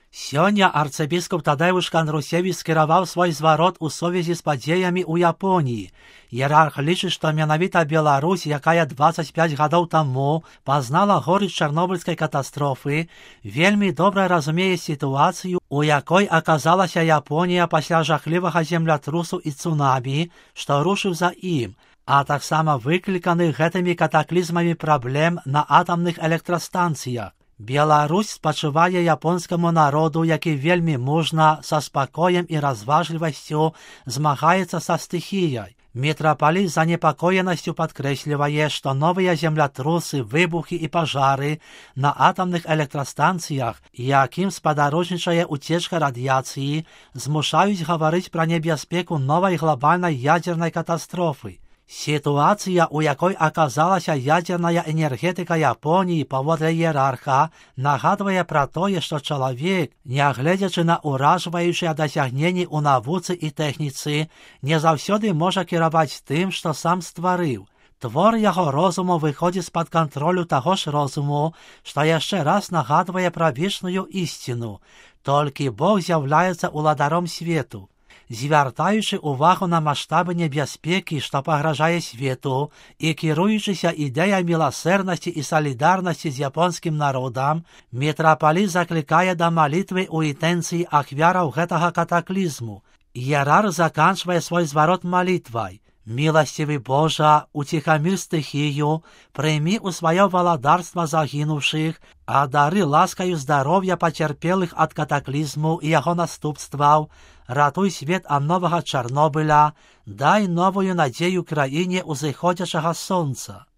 Сёння арцыбіскуп Тадэуш Канрусевич скіраваў свой зварот у сувязі з падзеямі ў Японіі. Іерарх лічыць, што менавіта Беларусь, якая 25 гадоў таму пазнала горыч чарнобыльскай катастрофы, вельмі добра разумее сітуацыю, у якой аказалася Японія пасля жахлівага землятрусу і цунамі, што рушыў за ім, а таксама выкліканых гэтымі катаклізмамі праблем на атамных электрастанцыях. Беларусь спачувае японскаму народу, які вельмі мужна, са спакоем і разважлівасцю змагаецца са стыхіяй. Мітрапаліт з занепакоенасцю падкрэслівае, што новыя землятрусы, выбухі і пажары на атамных электрастанцыях, якім спадарожнічае уцечка радыяцыі, змушаюць гаварыць пра небяспеку новай глобальнай ядзернай катастрофы. Сітуацыя, у якой аказалася ядзерная энергетыка Японіі паводле іерарха, нагадвае пра тое, што чалавек, нягледзячы на ўражваючыя дасягненні ў навуцы і тэхніцы, не заўсёды можа кіраваць тым, што сам стварыў. Твор яго розуму выходзіць з-пад кантролю таго ж розуму, што яшчэ раз нагадвае пра вечную ісціну. Толькі Бог з'яўляецца уладаром свету. Звяртаючы ўвагу на маштабы небяспекі, што пагражае свету, і кіруючыся ідэяй міласэрнасці і салідарнасці з японскім народам, мітрапаліт заклікае да малітвы ў інтэнцыі ахвяраў гэтага катаклізму. Іерарх заканчвае свой зварот малітвай: «Міласцівы Божа, уціхамір стыхію, прыймі ў сваё валадарства загінуўшых, а дары ласкаю здароўя пацярпелых ад катаклізму і яго наступстваў, ратуй свет ад новага Чарнобыля, дай новую надзею краіне ўзыходзячага сонца».